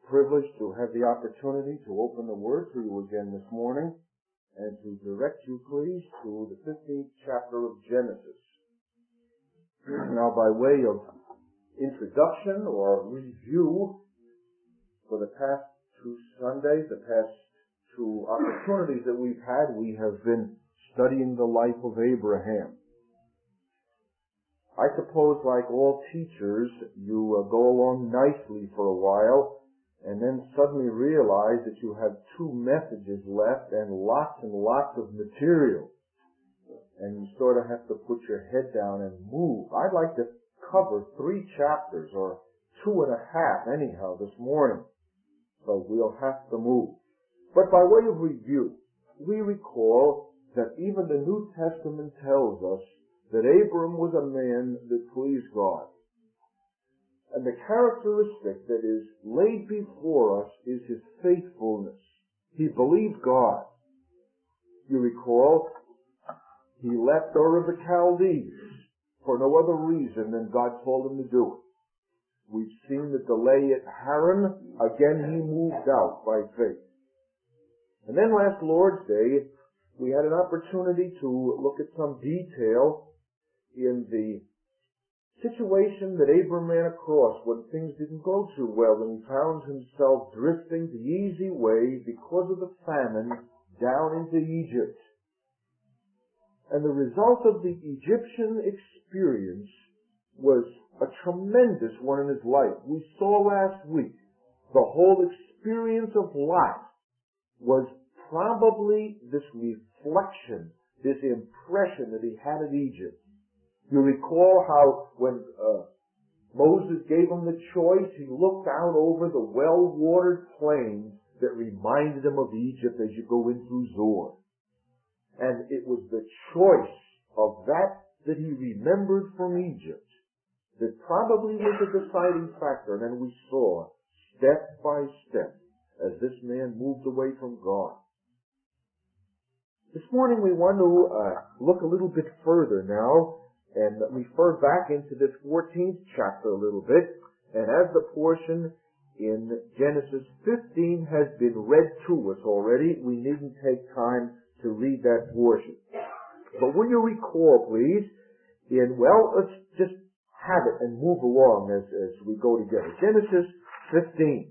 privilege to have the opportunity to open the Word to you again this morning and to direct you, please, to the 15th chapter of Genesis. Now, by way of introduction or review, for the past two Sundays, the past two opportunities that we've had, we have been studying the life of Abraham. I suppose, like all teachers, you go along nicely for a while and then suddenly realize that you have two messages left and lots of material. And you sort of have to put your head down and move. I'd like to cover 3 chapters, or 2.5 anyhow, this morning. So we'll have to move. But by way of review, we recall that even the New Testament tells us that Abram was a man that pleased God. And the characteristic that is laid before us is his faithfulness. He believed God. You recall, he left Ur of the Chaldees for no other reason than God told him to do it. We've seen the delay at Haran. Again, he moved out by faith. And then last Lord's Day, we had an opportunity to look at some detail in the situation that Abram ran across when things didn't go too well, and he found himself drifting the easy way because of the famine down into Egypt. And the result of the Egyptian experience was a tremendous one in his life. We saw last week the whole experience of Lot was probably this reflection, this impression that he had of Egypt. You recall how when Moses gave him the choice, he looked out over the well-watered plains that reminded him of Egypt as you go in through Zoar. And it was the choice of that he remembered from Egypt that probably was a deciding factor. And then we saw, step by step, as this man moved away from God. This morning we want to look a little bit further now and refer back into this 14th chapter a little bit. And as the portion in Genesis 15 has been read to us already, we needn't take time to read that portion. But will you recall, please, let's just have it and move along as we go together. Genesis 15.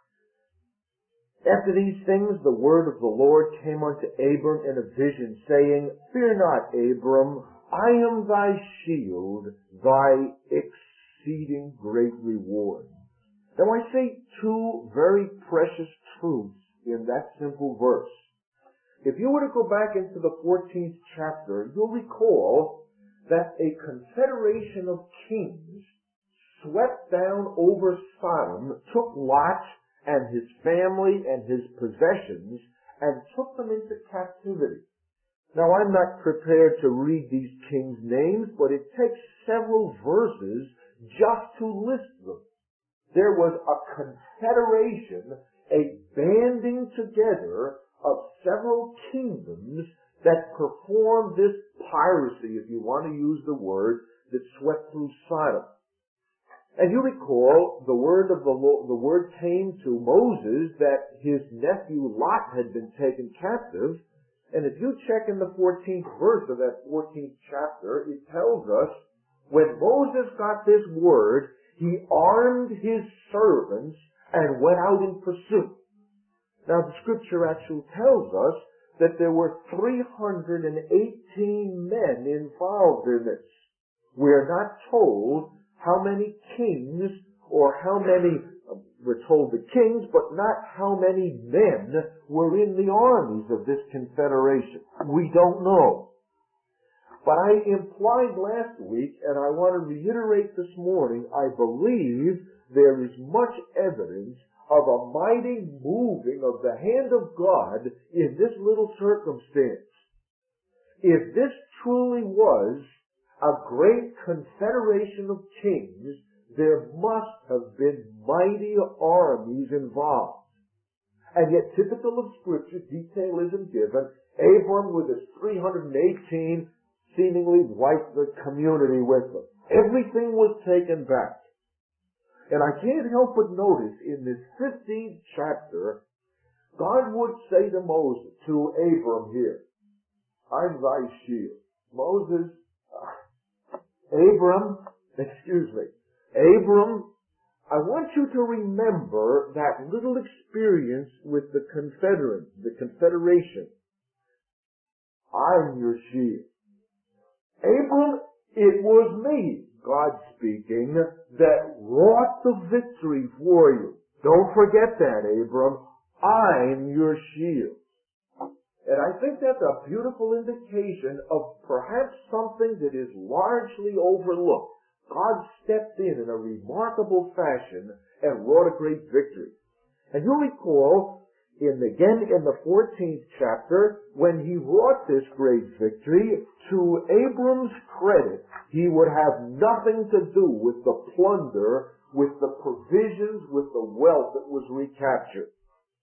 After these things, the word of the Lord came unto Abram in a vision, saying, Fear not, Abram, I am thy shield, thy exceeding great reward. Now I say 2 very precious truths in that simple verse. If you were to go back into the 14th chapter, you'll recall that a confederation of kings swept down over Sodom, took Lot and his family and his possessions, and took them into captivity. Now, I'm not prepared to read these kings' names, but it takes several verses just to list them. There was a confederation, a banding together of several kingdoms that performed this piracy, if you want to use the word, that swept through Sodom. And you recall the word came to Moses that his nephew Lot had been taken captive. And if you check in the 14th verse of that 14th chapter, it tells us when Moses got this word, he armed his servants and went out in pursuit. Now the scripture actually tells us that there were 318 men involved in this. We're not told how many kings or how many, we're told the kings, but not how many men were in the armies of this confederation. We don't know. But I implied last week, and I want to reiterate this morning, I believe there is much evidence of a mighty moving of the hand of God in this little circumstance. If this truly was a great confederation of kings, there must have been mighty armies involved. And yet, typical of Scripture, detail isn't given. Abram with his 318 seemingly wiped the community with them. Everything was taken back. And I can't help but notice in this 15th chapter, God would say to Moses, to Abram here, I'm thy shield. Moses, Abram, I want you to remember that little experience with the Confederation. I'm your shield. Abram, it was me, God speaking, that wrought the victory for you. Don't forget that, Abram. I'm your shield. And I think that's a beautiful indication of perhaps something that is largely overlooked. God stepped in a remarkable fashion and wrought a great victory. And you'll recall, again in the 14th chapter, when he wrought this great victory, to Abram's credit, he would have nothing to do with the plunder, with the provisions, with the wealth that was recaptured.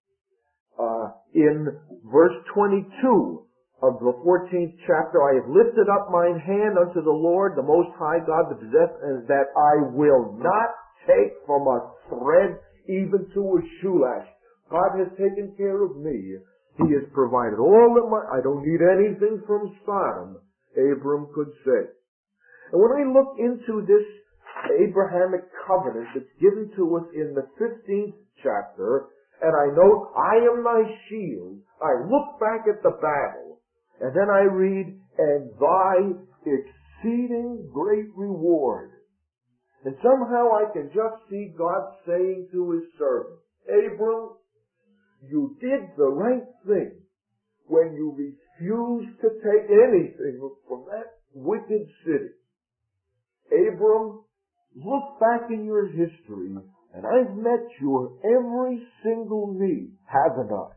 In verse 22 of the 14th chapter, I have lifted up mine hand unto the Lord, the Most High God, to possess, and that I will not take from a thread even to a shoe lash. God has taken care of me. He has provided all of I don't need anything from Sodom, Abram could say. And when I look into this Abrahamic covenant that's given to us in the 15th chapter, and I note, I am thy shield, I look back at the battle, and then I read, and thy exceeding great reward. And somehow I can just see God saying to his servant, Abram, you did the right thing when you refused to take anything from that wicked city. Abram, look back in your history, and I've met your every single need, haven't I?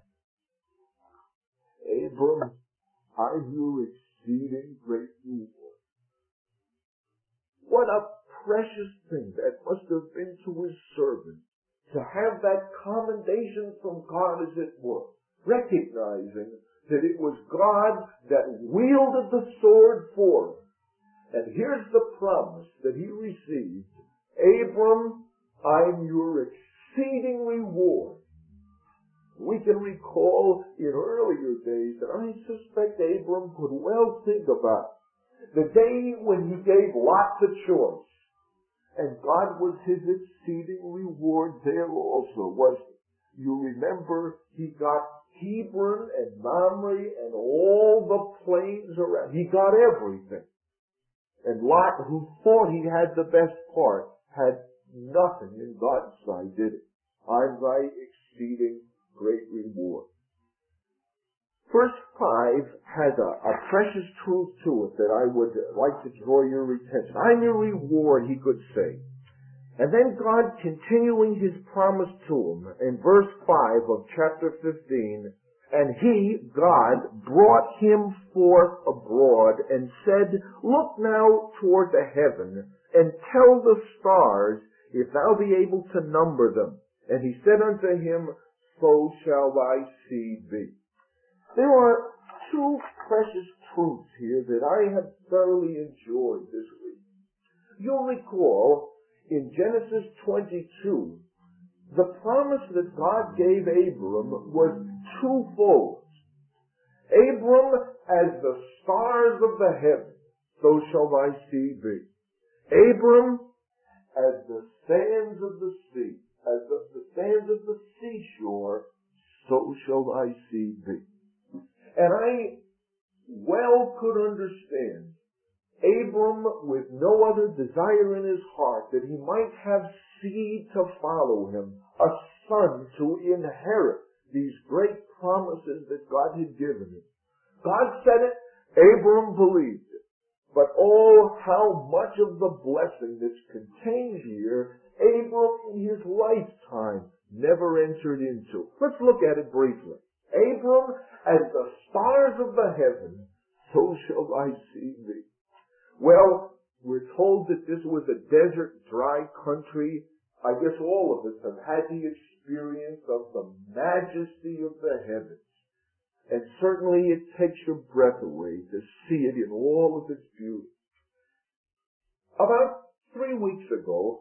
Abram, I'm your exceeding great reward. What a precious thing that must have been to his servant, to have that commendation from God, as it were, recognizing that it was God that wielded the sword for him. And here's the promise that he received. Abram, I'm your exceeding reward. We can recall in earlier days that I suspect Abram could well think about the day when he gave Lot the choice. And God was his exceeding reward there also, wasn't it? You remember he got Hebron and Mamre and all the plains around. He got everything. And Lot, who thought he had the best part, had nothing in God's sight, did it? I'm thy exceeding great reward. Verse 5 has a precious truth to it that I would like to draw your attention. I'm your reward, he could say. And then God, continuing his promise to him, in verse 5 of chapter 15, and he, God, brought him forth abroad and said, look now toward the heaven, and tell the stars, if thou be able to number them. And he said unto him, so shall thy seed be. There are two precious truths here that I have thoroughly enjoyed this week. You'll recall in Genesis 22, the promise that God gave Abram was twofold. Abram, as the stars of the heaven, so shall thy seed be. Abram, as the sands of the sea, as the sands of the seashore, so shall thy seed be. And I well could understand Abram with no other desire in his heart that he might have seed to follow him, a son to inherit these great promises that God had given him. God said it, Abram believed it. But oh, how much of the blessing that's contained here, Abram in his lifetime never entered into. Let's look at it briefly. Abram, as the stars of the heaven, so shall thy seed be. Well, we're told that this was a desert, dry country. I guess all of us have had the experience of the majesty of the heavens. And certainly it takes your breath away to see it in all of its beauty. About 3 weeks ago,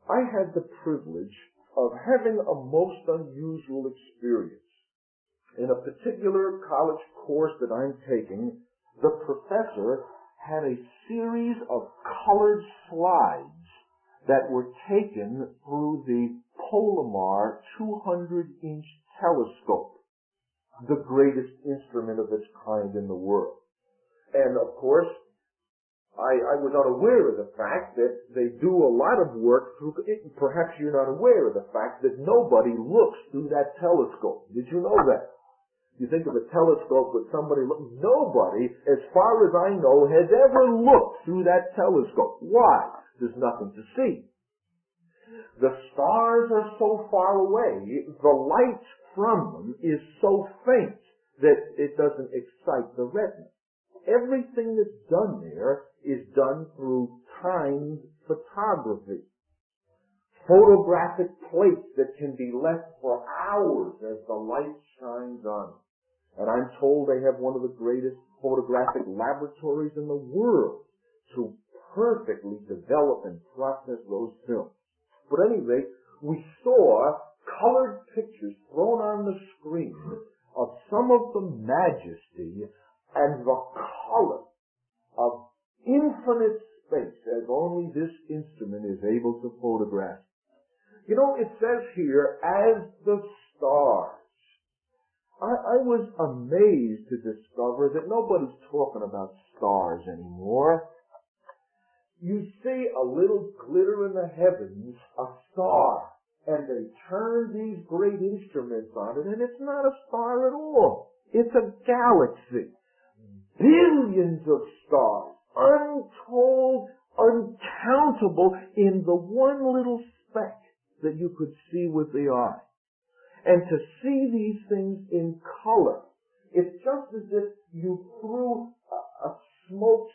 I had the privilege of having a most unusual experience. In a particular college course that I'm taking, the professor had a series of colored slides that were taken through the Palomar 200-inch telescope, the greatest instrument of its kind in the world. And of course, I was unaware of the fact that they do a lot of work through, perhaps you're not aware of the fact that nobody looks through that telescope. Did you know that? You think of a telescope with somebody looking, nobody, as far as I know, has ever looked through that telescope. Why? There's nothing to see. The stars are so far away, the light from them is so faint that it doesn't excite the retina. Everything that's done there is done through timed photography. Photographic plates that can be left for hours as the light shines on. And I'm told they have one of the greatest photographic laboratories in the world to perfectly develop and process those films. But at any rate, we saw colored pictures thrown on the screen of some of the majesty and the color of infinite space as only this instrument is able to photograph. You know, it says here, as the stars. I was amazed to discover that nobody's talking about stars anymore. You see a little glitter in the heavens, a star, and they turn these great instruments on it, and it's not a star at all. It's a galaxy. Billions of stars, untold, uncountable, in the one little speck that you could see with the eye. And to see these things in color, it's just as if you threw a smoke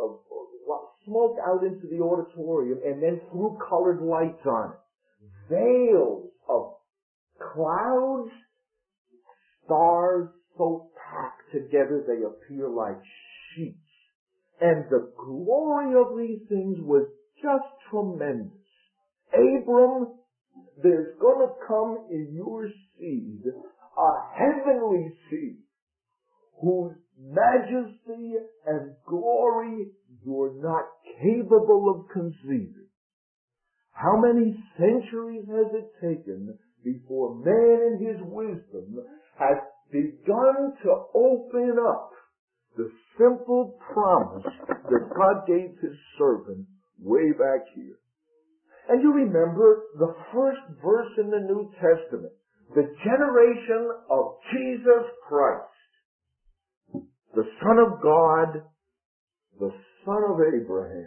out into the auditorium and then threw colored lights on it. Veils of clouds, stars so packed together they appear like sheets. And the glory of these things was just tremendous. Abram, there's going to come in your seed a heavenly seed whose majesty and glory you're not capable of conceiving. How many centuries has it taken before man in his wisdom has begun to open up the simple promise that God gave his servant way back here? And you remember the first verse in the New Testament, the generation of Jesus Christ, the Son of God, the Son of Abraham.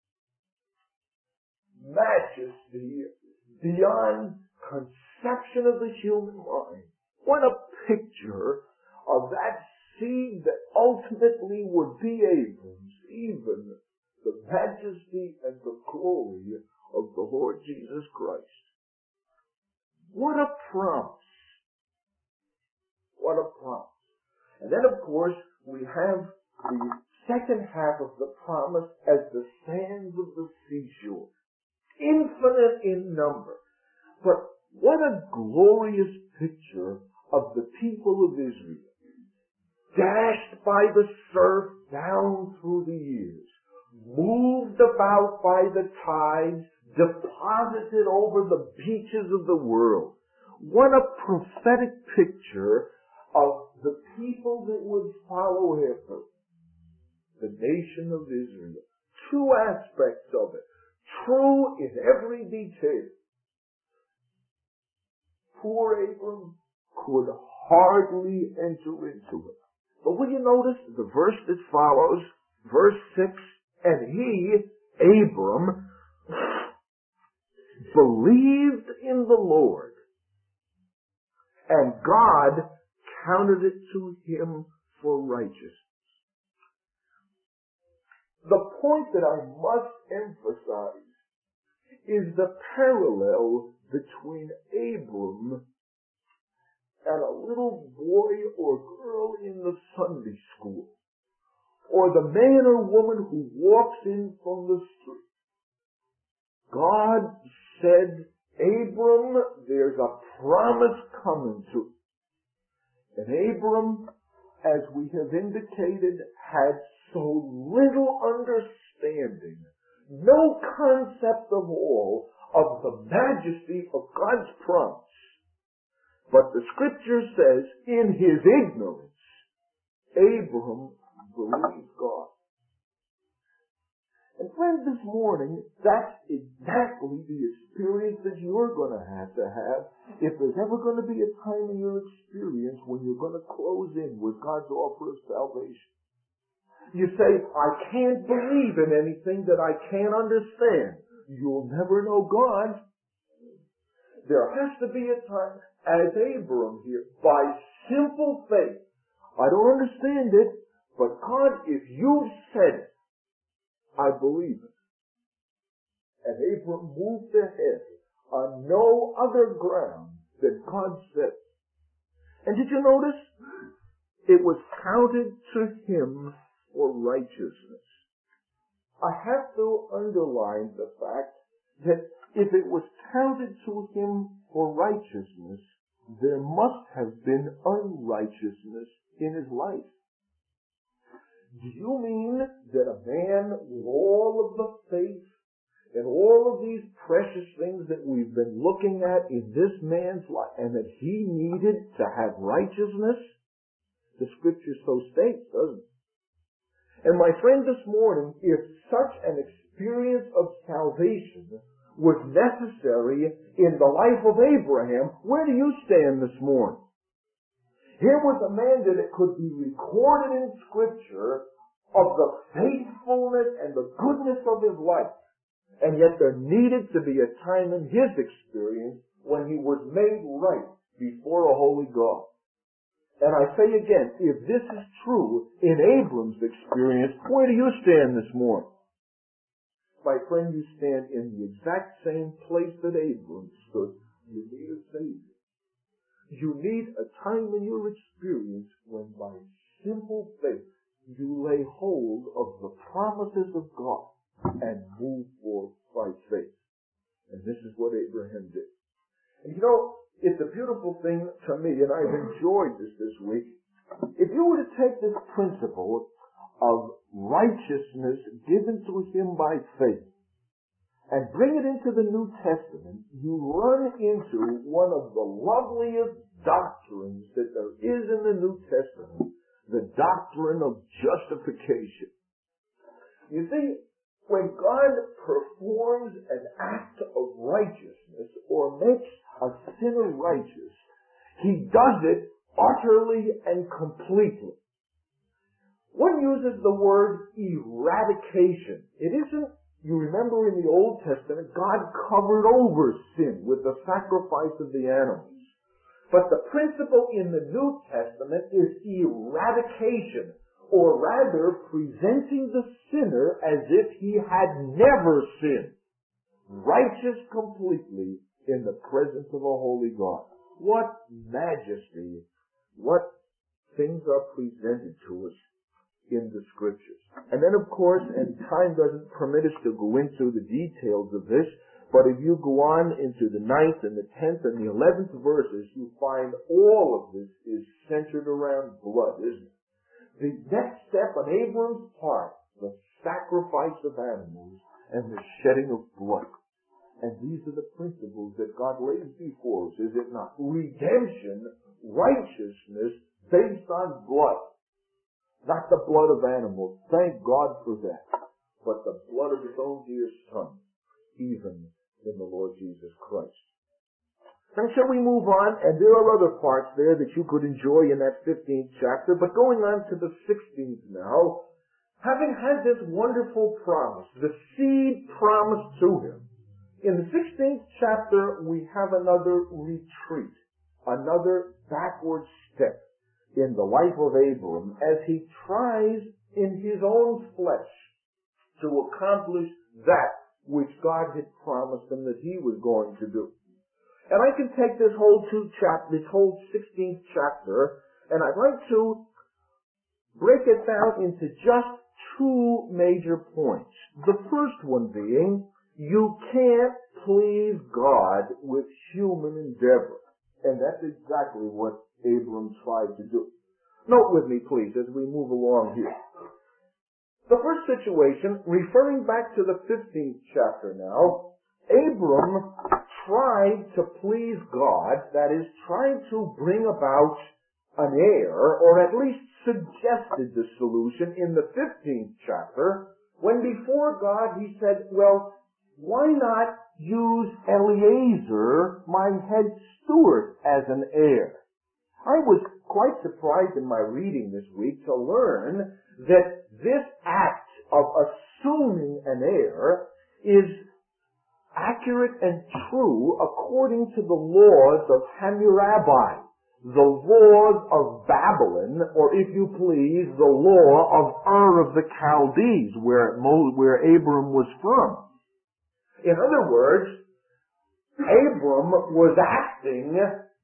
Majesty beyond conception of the human mind. What a picture of that seed that ultimately would be Abram's, even the majesty and the glory of the Lord Jesus Christ. What a promise. What a promise. And then, of course, we have the second half of the promise as the sands of the seashore. Infinite in number. But what a glorious picture of the people of Israel. Dashed by the surf down through the years. Moved about by the tides, deposited over the beaches of the world. What a prophetic picture of the people that would follow after the nation of Israel. Two aspects of it. True in every detail. Poor Abram could hardly enter into it. But will you notice the verse that follows, verse 6, and he, Abram, believed in the Lord, and God counted it to him for righteousness. The point that I must emphasize is the parallel between Abram and a little boy or girl in the Sunday school, or the man or woman who walks in from the street. God said, Abram, there's a promise coming to you. And Abram, as we have indicated, had so little understanding, no concept of all, of the majesty of God's promise. But the Scripture says, in his ignorance, Abram believed God. And friends, this morning, that's exactly the experience that you're going to have if there's ever going to be a time in your experience when you're going to close in with God's offer of salvation. You say, I can't believe in anything that I can't understand. You'll never know God. There has to be a time, as Abram here, by simple faith. I don't understand it, but God, if you've said it, I believe it. And Abram moved ahead on no other ground than God said. And did you notice? It was counted to him for righteousness. I have to underline the fact that if it was counted to him for righteousness, there must have been unrighteousness in his life. Do you mean that a man with all of the faith and all of these precious things that we've been looking at in this man's life, and that he needed to have righteousness? The Scripture so states, doesn't it? And my friend, this morning, if such an experience of salvation was necessary in the life of Abraham, where do you stand this morning? Here was a man that it could be recorded in Scripture of the faithfulness and the goodness of his life. And yet there needed to be a time in his experience when he was made right before a holy God. And I say again, if this is true in Abram's experience, where do you stand this morning? My friend, you stand in the exact same place that Abram stood. You need a Savior. You need a time in your experience when by simple faith you lay hold of the promises of God and move forth by faith. And this is what Abraham did. And you know, it's a beautiful thing to me, and I've enjoyed this week. If you were to take this principle of righteousness given to him by faith and bring it into the New Testament, you run into one of the loveliest doctrines that there is in the New Testament, the doctrine of justification. You see, when God performs an act of righteousness or makes a sinner righteous, he does it utterly and completely. One uses the word eradication. It isn't, you remember in the Old Testament, God covered over sin with the sacrifice of the animals. But the principle in the New Testament is eradication, or rather presenting the sinner as if he had never sinned, righteous completely in the presence of a holy God. What majesty, what things are presented to us in the Scriptures. And then, of course, and time doesn't permit us to go into the details of this, but if you go on into the 9th and the 10th and the 11th verses, you find all of this is centered around blood, isn't it? The next step on Abram's part, the sacrifice of animals and the shedding of blood. And these are the principles that God lays before us, is it not? Redemption, righteousness based on blood. Not the blood of animals. Thank God for that. But the blood of his own dear Son, even in the Lord Jesus Christ. Now shall we move on? And there are other parts there that you could enjoy in that 15th chapter. But going on to the 16th now, having had this wonderful promise, the seed promised to him, in the 16th chapter we have another retreat, another backward step in the life of Abram as he tries in his own flesh to accomplish that which God had promised him that he was going to do. And I can take this whole 16th chapter, and I'd like to break it down into just two major points. The first one being, you can't please God with human endeavor. And that's exactly what Abram tried to do. Note with me, please, as we move along here. The first situation, referring back to the 15th chapter now, Abram tried to please God, that is, tried to bring about an heir, or at least suggested the solution in the 15th chapter, when before God he said, well, why not use Eliezer, my head steward, as an heir? I was quite surprised in my reading this week to learn that this act of assuming an heir is accurate and true according to the laws of Hammurabi, the laws of Babylon, or if you please, the law of Ur of the Chaldees, where Abram was from. In other words, Abram was acting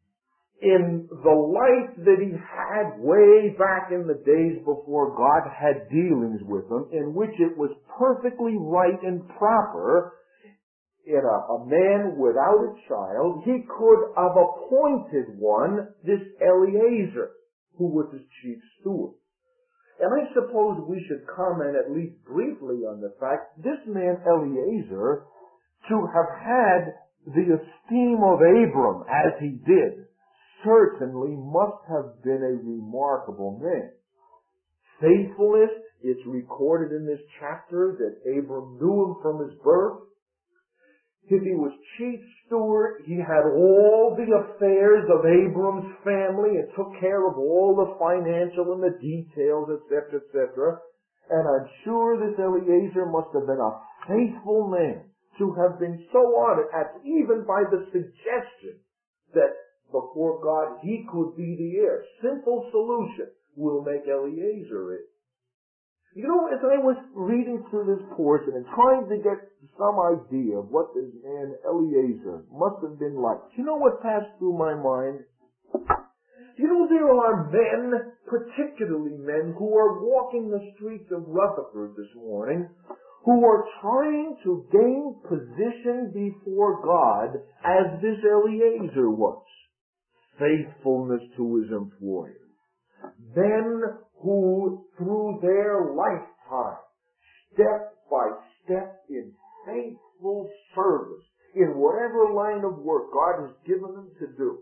in the life that he had way back in the days before God had dealings with him, in which it was perfectly right and proper in a man without a child, he could have appointed one, this Eliezer, who was his chief steward. And I suppose we should comment at least briefly on the fact this man Eliezer, to have had the esteem of Abram as he did, certainly must have been a remarkable man. Faithfulness, it's recorded in this chapter that Abram knew him from his birth. If he was chief steward, he had all the affairs of Abram's family and took care of all the financial and the details, etc., etc. And I'm sure this Eliezer must have been a faithful man to have been so honored, as even by the suggestion that before God he could be the heir. Simple solution. We'll make Eliezer it. You know, as I was reading through this portion and trying to get some idea of what this man Eliezer must have been like, you know what passed through my mind? You know, there are men, particularly men, who are walking the streets of Rutherford this morning, who are trying to gain position before God as this Eliezer was. Faithfulness to his employer. Men who, through their lifetime, step by step in faithful service, in whatever line of work God has given them to do.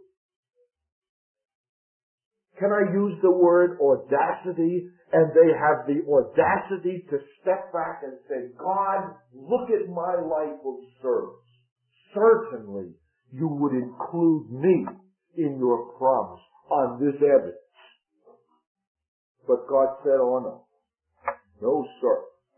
Can I use the word audacity? And they have the audacity to step back and say, God, look at my life of service. Certainly, you would include me in your promise on this evidence. But God said, oh no. No, sir.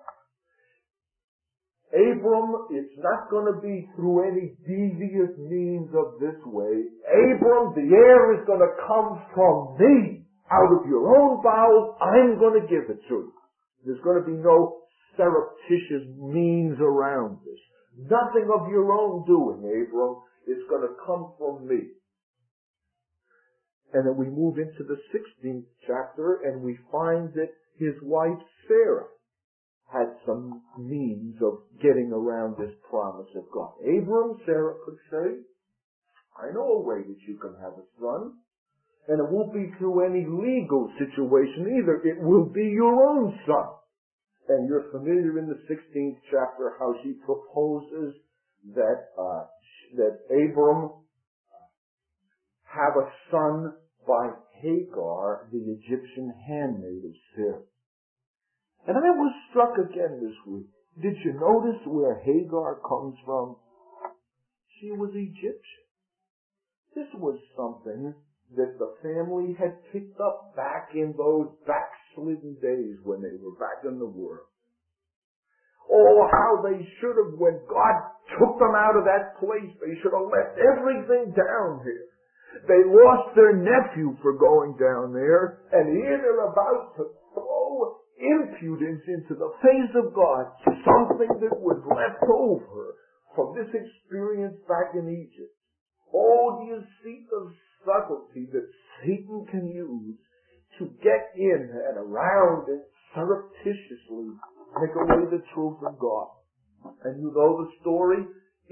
Abram, it's not going to be through any devious means of this way. Abram, the heir is going to come from me. Out of your own bowels, I'm going to give it to you. There's going to be no surreptitious means around this. Nothing of your own doing, Abram. It's going to come from me. And then we move into the 16th chapter and we find that his wife Sarah had some means of getting around this promise of God. Abram, Sarah could say, I know a way that you can have a son. And it won't be through any legal situation either. It will be your own son. And you're familiar in the 16th chapter how she proposes that Abram have a son by Hagar, the Egyptian handmaid of Sarah. And I was struck again this week. Did you notice where Hagar comes from? She was Egyptian. This was something that the family had picked up back in those backslidden days when they were back in the world. Oh, how they should have, when God took them out of that place, they should have left everything down here. They lost their nephew for going down there, and here they're about to throw impudence into the face of God, something that was left over from this experience back in Egypt. Oh, do you see the subtlety that Satan can use to get in and around and surreptitiously take away the truth of God? And you know the story.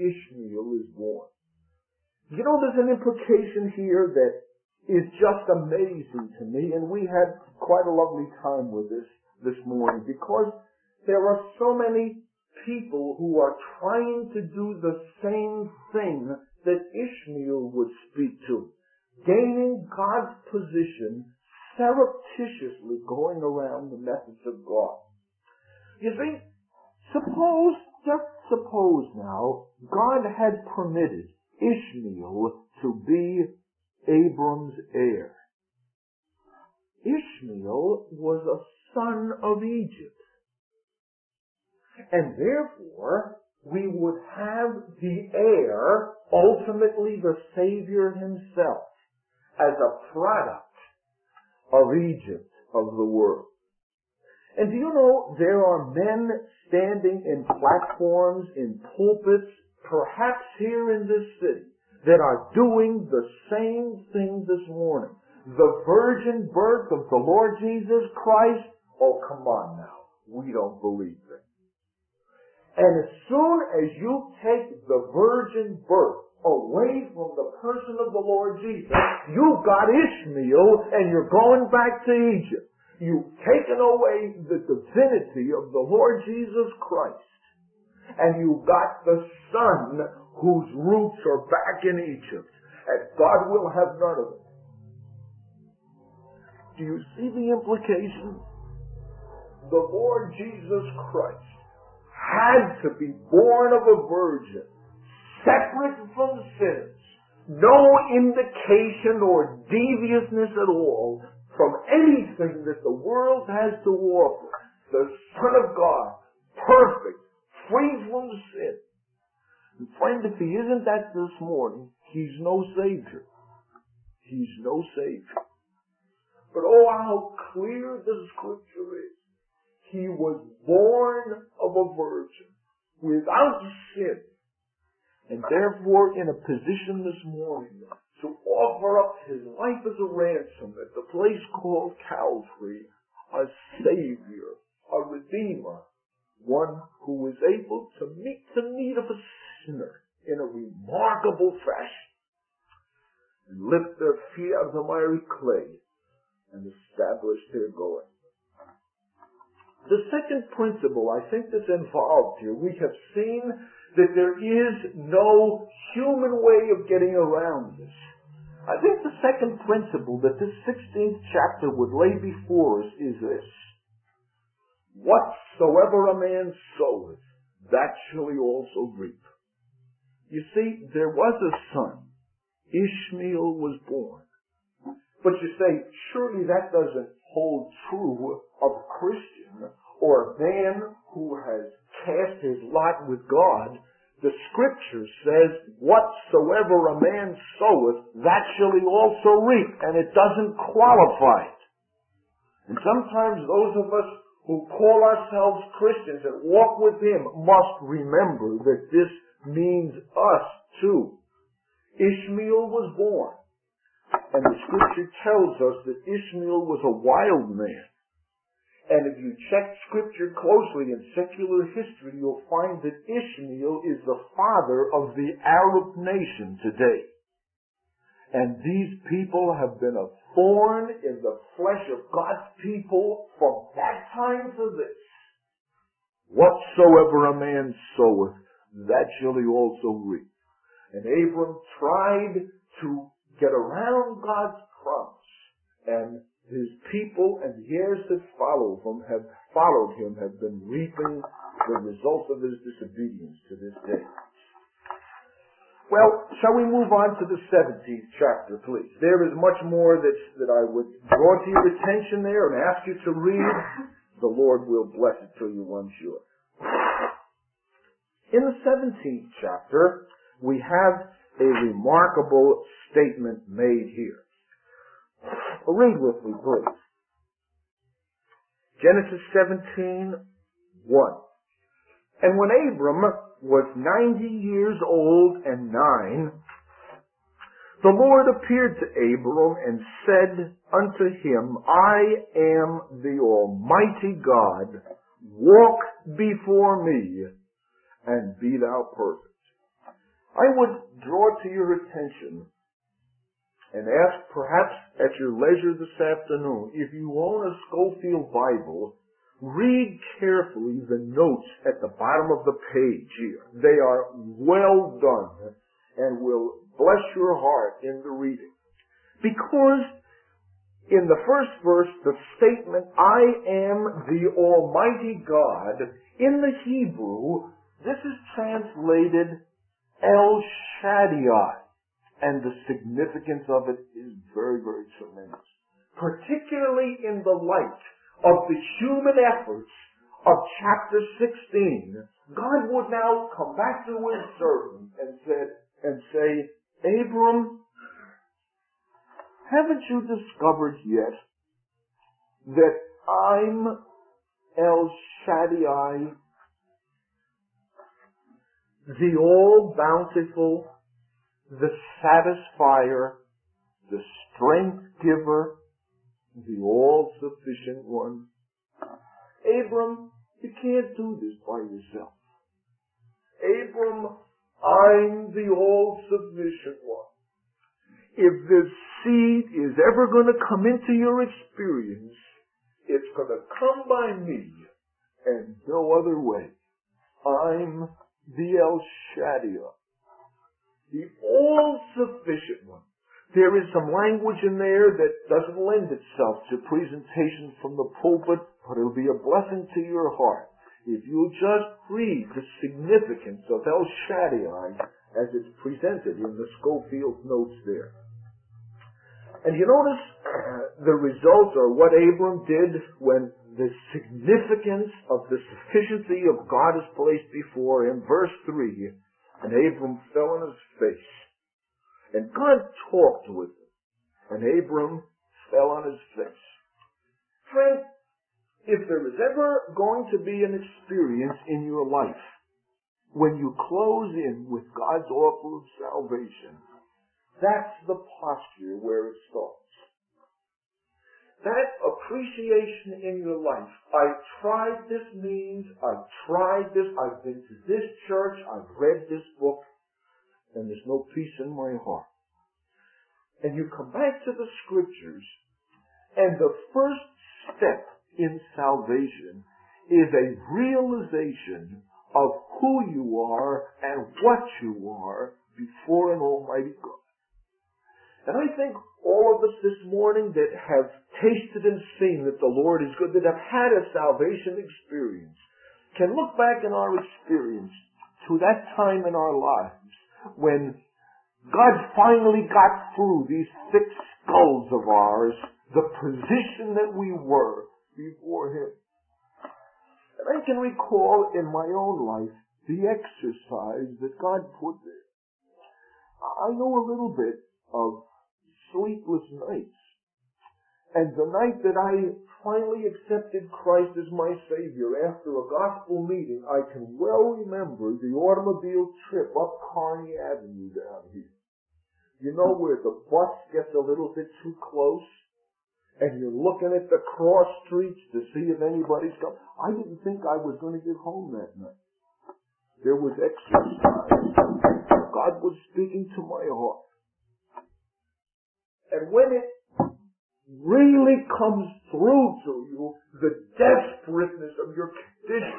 Ishmael is born. You know, there's an implication here that is just amazing to me, and we had quite a lovely time with this morning, because there are so many people who are trying to do the same thing that Ishmael would speak to, gaining God's position, surreptitiously going around the methods of God. You see, just suppose now, God had permitted Ishmael to be Abram's heir. Ishmael was a son of Egypt. And therefore, we would have the heir, ultimately the Savior himself, as a product of Egypt, of the world. And do you know, there are men standing in platforms, in pulpits, perhaps here in this city, that are doing the same thing this morning. The virgin birth of the Lord Jesus Christ, oh, come on now, we don't believe it. And as soon as you take the virgin birth away from the person of the Lord Jesus, you've got Ishmael and you're going back to Egypt. You've taken away the divinity of the Lord Jesus Christ. And you've got the son whose roots are back in Egypt. And God will have none of it. Do you see the implication? The Lord Jesus Christ had to be born of a virgin, separate from sinners, no indication or deviousness at all from anything that the world has to offer. The Son of God, perfect, free from sin. And friend, if he isn't that this morning, he's no Savior. He's no Savior. But oh, how clear the Scripture is. He was born of a virgin, without sin, and therefore in a position this morning to offer up his life as a ransom at the place called Calvary, a Savior, a Redeemer, one who is able to meet the need of a sinner in a remarkable fashion, and lift their feet out of the miry clay and establish their going. The second principle, I think, that's involved here, we have seen that there is no human way of getting around this. I think the second principle that this 16th chapter would lay before us is this: whatsoever a man soweth, that shall he also reap. You see, there was a son. Ishmael was born. But you say, surely that doesn't hold true of a Christian or a man who has cast his lot with God. The Scripture says, whatsoever a man soweth, that shall he also reap. And it doesn't qualify it. And sometimes those of us who call ourselves Christians and walk with him must remember that this means us too. Ishmael was born. And the Scripture tells us that Ishmael was a wild man. And if you check Scripture closely in secular history, you'll find that Ishmael is the father of the Arab nation today. And these people have been a thorn in the flesh of God's people from that time to this. Whatsoever a man soweth, that shall he also reap. And Abram tried to get around God's promise, and his people and the heirs that followed him have been reaping the results of his disobedience to this day. Well, shall we move on to the 17th chapter, please? There is much more that I would draw to your attention there and ask you to read. The Lord will bless it to you, I'm sure. In the 17th chapter, we have a remarkable statement made here. Read with me, please. Genesis 17:1. And when Abram was 90 years old and 9, the Lord appeared to Abram and said unto him, I am the Almighty God. Walk before me and be thou perfect. I would draw to your attention and ask perhaps at your leisure this afternoon, if you own a Scofield Bible, read carefully the notes at the bottom of the page here. They are well done and will bless your heart in the reading. Because in the first verse, the statement, I am the Almighty God, in the Hebrew, this is translated El Shaddai. And the significance of it is very, very tremendous. Particularly in the light of the human efforts of chapter 16, God would now come back to his servant and say, Abram, haven't you discovered yet that I'm El Shaddai, the all-bountiful, the satisfier, the strength giver, the all-sufficient one? Abram, you can't do this by yourself. Abram, I'm the all-sufficient one. If this seed is ever going to come into your experience, it's going to come by me and no other way. I'm the El Shaddai, the all-sufficient one. There is some language in there that doesn't lend itself to presentation from the pulpit, but it'll be a blessing to your heart if you'll just read the significance of El Shaddai as it's presented in the Scofield notes there. And you notice the results are what Abram did when the significance of the sufficiency of God is placed before him. Verse 3, and Abram fell on his face. And God talked with him. And Abram fell on his face. Friend, if there is ever going to be an experience in your life when you close in with God's offer of salvation, that's the posture where it starts. That appreciation in your life. I tried this means, I've tried this, I've been to this church, I've read this book, and there's no peace in my heart. And you come back to the scriptures, and the first step in salvation is a realization of who you are and what you are before an almighty God. And I think all of us this morning that have tasted and seen that the Lord is good, that have had a salvation experience, can look back in our experience to that time in our lives when God finally got through these thick skulls of ours, the position that we were before Him. And I can recall in my own life the exercise that God put there. I know a little bit of sleepless nights. And the night that I finally accepted Christ as my Savior after a gospel meeting, I can well remember the automobile trip up Kearney Avenue down here. You know where the bus gets a little bit too close? And you're looking at the cross streets to see if anybody's coming. I didn't think I was going to get home that night. There was exercise. God was speaking to my heart. And when it really comes through to you, the desperateness of your condition,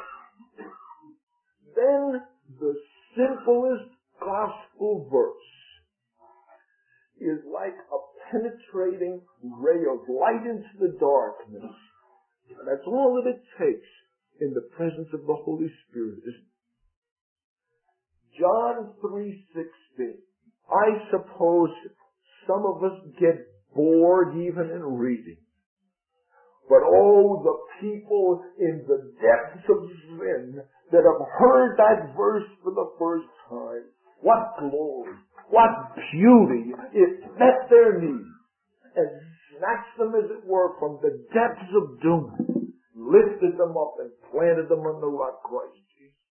then the simplest gospel verse is like a penetrating ray of light into the darkness. And that's all that it takes in the presence of the Holy Spirit, isn't it? John 3:16. I suppose some of us get bored even in reading. But oh, the people in the depths of sin that have heard that verse for the first time. What glory, what beauty. It met their needs and snatched them, as it were, from the depths of doom, lifted them up and planted them on the rock, Christ Jesus.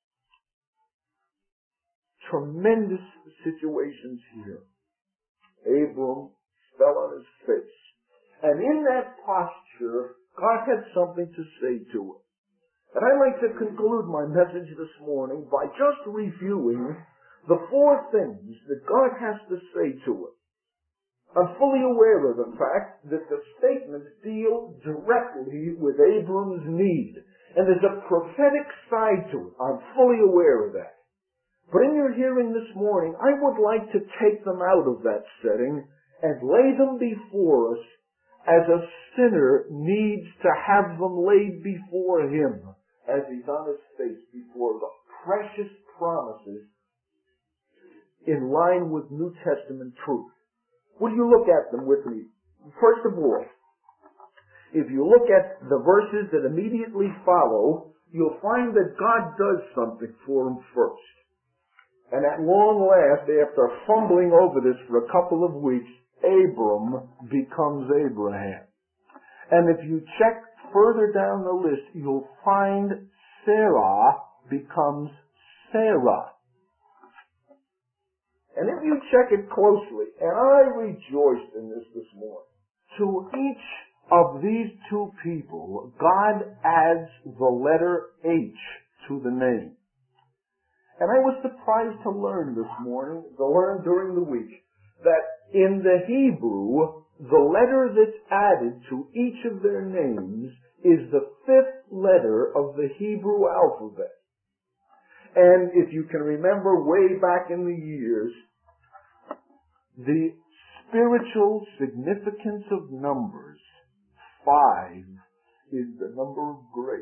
Tremendous situations here. Abram fell on his face. And in that posture, God had something to say to him. And I'd like to conclude my message this morning by just reviewing the four things that God has to say to us. I'm fully aware of the fact that the statements deal directly with Abram's need. And there's a prophetic side to it. I'm fully aware of that. But in your hearing this morning, I would like to take them out of that setting and lay them before us as a sinner needs to have them laid before him as he's on his face before the precious promises in line with New Testament truth. Will you look at them with me? First of all, if you look at the verses that immediately follow, you'll find that God does something for him first. And at long last, after fumbling over this for a couple of weeks, Abram becomes Abraham. And if you check further down the list, you'll find Sarah becomes Sarah. And if you check it closely, and I rejoiced in this morning, to each of these two people, God adds the letter H to the name. And I was surprised to learn this morning, during the week, that in the Hebrew, the letter that's added to each of their names is the fifth letter of the Hebrew alphabet. And if you can remember way back in the years, the spiritual significance of numbers, 5, is the number of grace.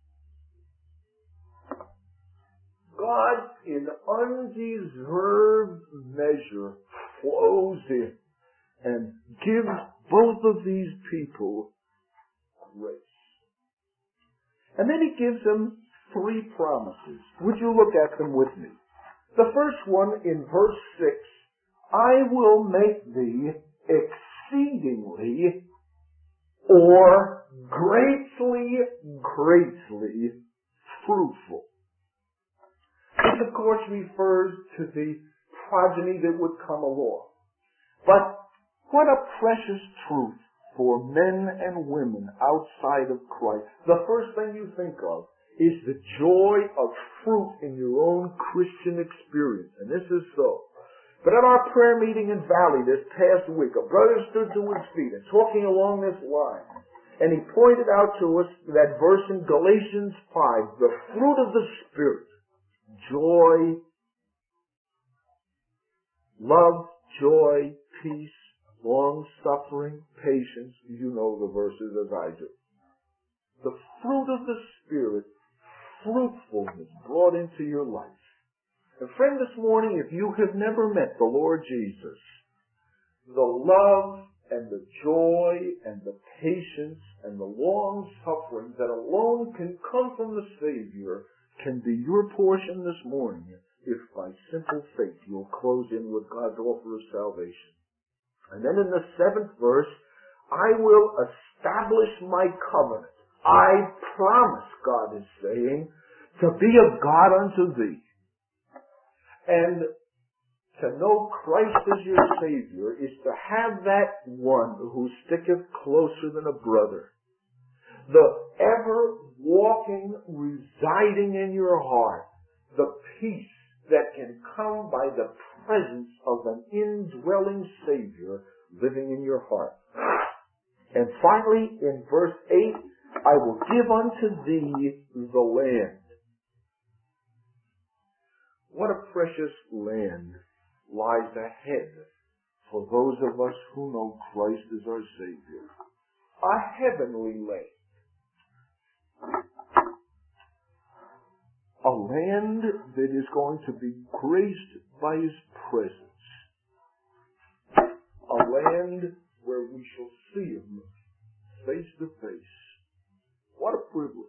God, in undeserved measure, flows in and gives both of these people grace. And then he gives them 3 promises. Would you look at them with me? The first one in verse 6, I will make thee exceedingly or greatly fruitful. This, of course, refers to the progeny that would come along. But what a precious truth for men and women outside of Christ. The first thing you think of is the joy of fruit in your own Christian experience. And this is so. But at our prayer meeting in Valley this past week, a brother stood to his feet and talking along this line. And he pointed out to us that verse in Galatians 5, the fruit of the Spirit. Joy, love, joy, peace, long-suffering, patience. You know the verses as I do. The fruit of the Spirit, fruitfulness brought into your life. And friend, this morning, if you have never met the Lord Jesus, the love and the joy and the patience and the long-suffering that alone can come from the Savior can be your portion this morning if by simple faith you'll close in with God's offer of salvation. And then in the 7th verse, I will establish my covenant. I promise, God is saying, to be a God unto thee. And to know Christ as your Savior is to have that one who sticketh closer than a brother. The ever walking, residing in your heart, the peace that can come by the presence of an indwelling Savior living in your heart. And finally, in verse 8, I will give unto thee the land. What a precious land lies ahead for those of us who know Christ as our Savior. A heavenly land. A land that is going to be graced by His presence. A land where we shall see Him face to face. What a privilege.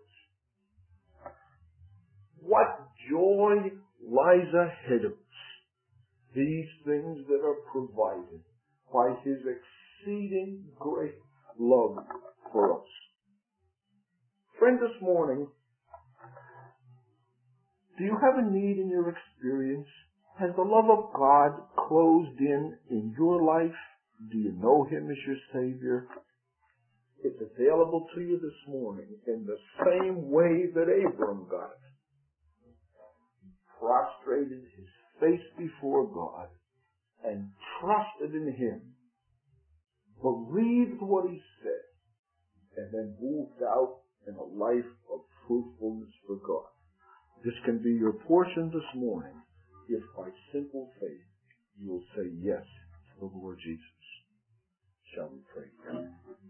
What joy lies ahead of us. These things that are provided by His exceeding great love for us. Friend, this morning, do you have a need in your experience? Has the love of God closed in your life? Do you know Him as your Savior? It's available to you this morning in the same way that Abram got it. He prostrated his face before God and trusted in Him, believed what He said, and then moved out in a life of fruitfulness for God. This can be your portion this morning if by simple faith you will say yes to the Lord Jesus. Shall we pray together?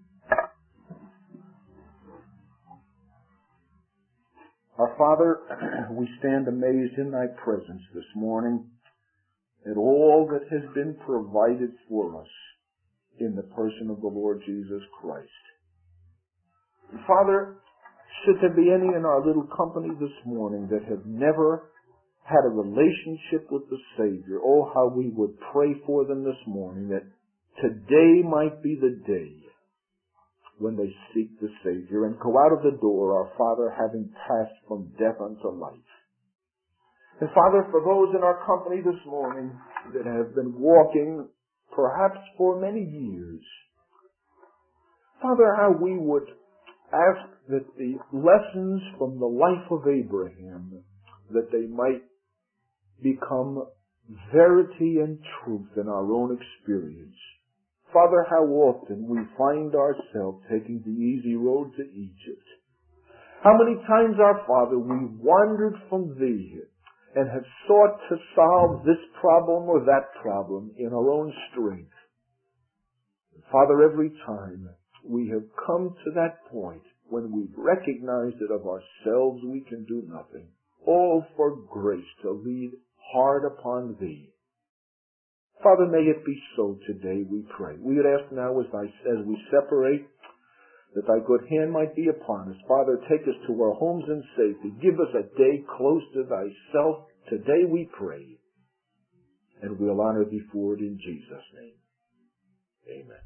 Our Father, we stand amazed in Thy presence this morning at all that has been provided for us in the person of the Lord Jesus Christ. Father, should there be any in our little company this morning that have never had a relationship with the Savior, oh, how we would pray for them this morning that today might be the day when they seek the Savior and go out of the door, our Father, having passed from death unto life. And Father, for those in our company this morning that have been walking perhaps for many years, Father, how we would ask that the lessons from the life of Abraham, that they might become verity and truth in our own experience. Father, how often we find ourselves taking the easy road to Egypt. How many times, our Father, we wandered from Thee and have sought to solve this problem or that problem in our own strength. Father, every time we have come to that point when we've recognized that of ourselves we can do nothing, all for grace to lead hard upon Thee. Father, may it be so today, we pray. We would ask now as we separate that Thy good hand might be upon us. Father, take us to our homes in safety. Give us a day close to Thyself. Today we pray. And we'll honor Thee for it in Jesus' name. Amen.